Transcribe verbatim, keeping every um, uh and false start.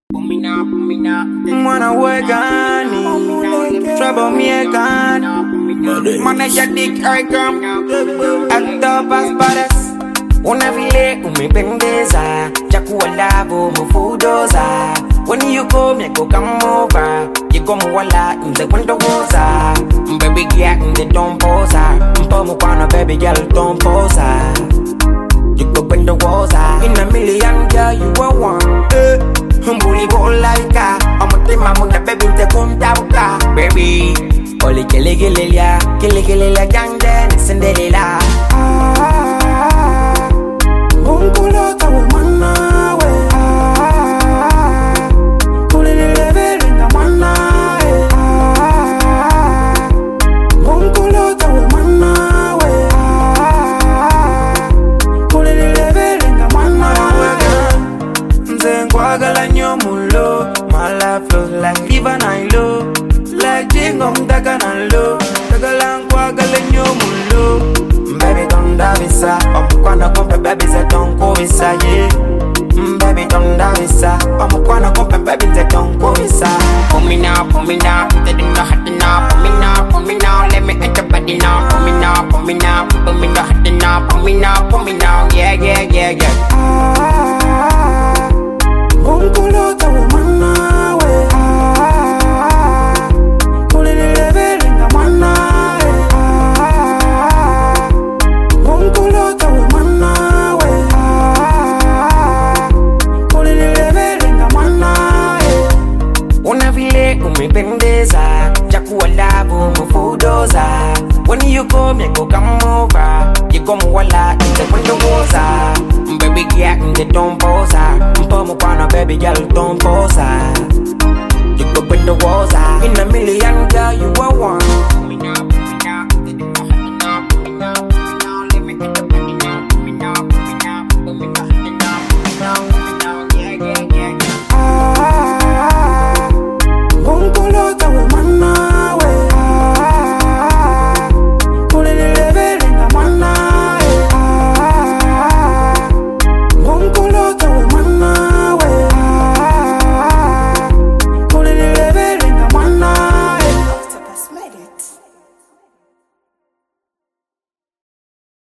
Mwana wegani Trouble me again Manager Dick Icon Octopus Badass Una vile umependeza Chakuwa lavo mufudoza When you come you go come over You come wala nze kwendo goza Baby girl nze don't pose Mpo mkwano baby girl don't pose You go kwendo goza In a million girl you are one eh. Humbuli go like a Omutima muna baby nte kuntauka Baby Oli kele kele ya Kele kele la jangde Nisendelela Ah Mungulo tawo mana we Ah Kulele vele nga mana Ah Mungulo tawo mana we Ah Kulele vele nga mana Nze nkwagala nnyo mulo My life flows like river Nile Like jingo mdaka na lo Tagala nkwagala nnyo mulo Baby don't davisa Omukwana kompe baby ze tonko visa yeah Baby don't davisa Omukwana kompe baby ze tonko visa Pull me now, pull me now They do not have to now Pull me now, pull me now Let me enter body now Pull me now, pull me now Pull me now, have to now Pull me now, pull me now Yeah, yeah, yeah, yeah Ah Mungulo tawo mana we Ah Kulele vele nga mana Ah Mungulo tawo mana we Ah Kulele vele nga mana Una vile umependeza Chakuwa lavo mufudoza When you come you go come over You come wala nze kwendo goza Baby girl nze don't pose Mpo mkwano baby girl don't pose You go bring the walls out In a million girl you are one